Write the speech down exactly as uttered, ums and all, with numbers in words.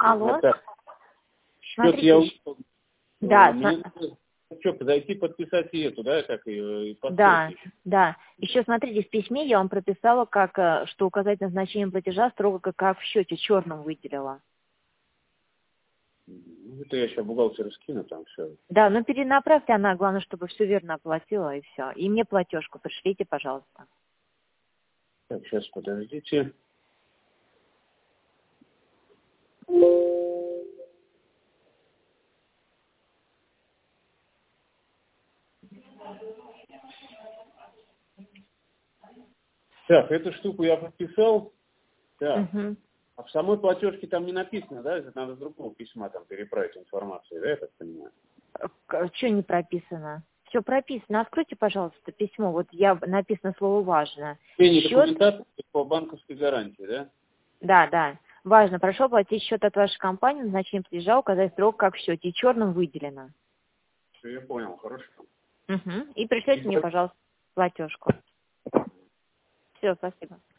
Алло. Наталья. Счет Смотрите, я... да, Мне сма- надо, что, подойти подписать и эту, да, как и, и поставить да, еще. да. Еще смотрите, в письме я вам прописала, как, э, что указать назначение платежа строго как, как в счете, черным выделила. Ну, это я сейчас бухгалтеру скину, там все. Да, ну перенаправьте она, главное, чтобы все верно оплатила и все. И мне платежку пришлите, пожалуйста. Так, сейчас подождите. Так, эту штуку я подписал. Так. Угу. А в самой платежке там не написано, да? Это надо с другого письма там переправить информацию, да, я так понимаю? Что не прописано? Все прописано. Откройте, пожалуйста, письмо. Вот я написано слово важно. Изменение Счет, документации по банковской гарантии, да? да, да. Важно, прошу оплатить счет от вашей компании, назначение платежа, указать срок как в счете. И черным выделено. Все, я понял, хорошо. Угу. И пришлите мне, пожалуйста, платежку. Все, спасибо.